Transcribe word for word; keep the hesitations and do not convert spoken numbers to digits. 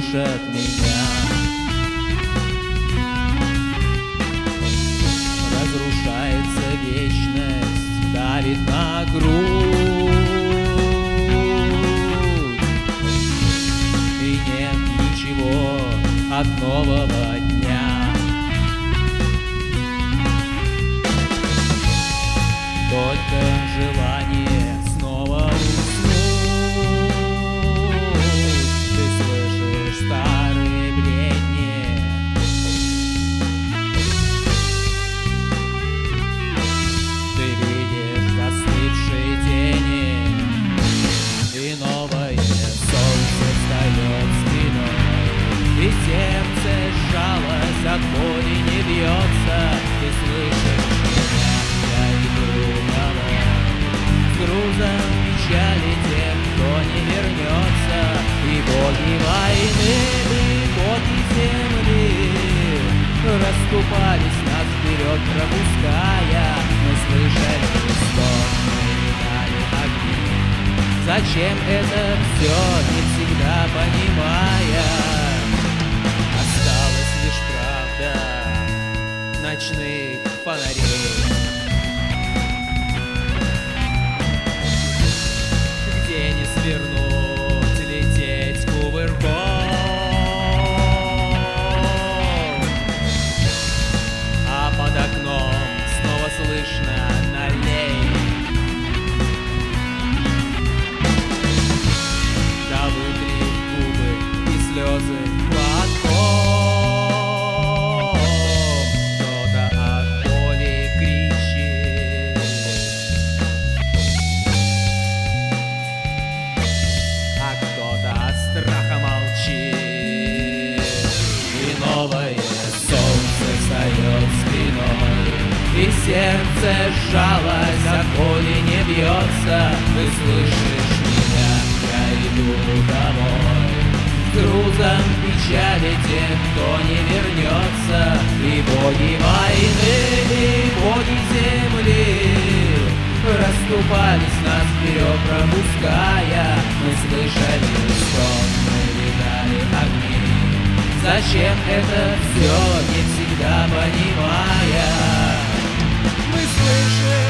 слышат меня. Разрушается вечность, давит на грудь, и нет ничего от нового дня. Только желание снова уснуть. Ты слышишь старые бредни, ты видишь застывшие тени, и новое солнце встает спиной, и сердце сжалось, от боли не бьется. Ты слышишь меня, я иду домой, с грузом печали тем, кто не вернется. И боги войны, и боги земли расступались нас вперед, пропуская. Мы слышали стон, мы видали огни. Зачем это все, не всегда понимая? Осталась лишь правда ночных фонарей, где не свернуть, лететь кувырком, а под окном снова слышно налей. Да вытри губы и слезы платком. Кто-то от боли кричит, а кто-то от страха молчит. И новое солнце встает спиной, и сердце сжалось, от боли не бьется. Ты слышишь меня, я иду домой, с грузом печали тем, кто не вернется. И боги войны, и боги земли расступались нас вперед, пропуская. Мы слышали стон, мы видали огни. Зачем это все, не всегда понимая? Мы слышим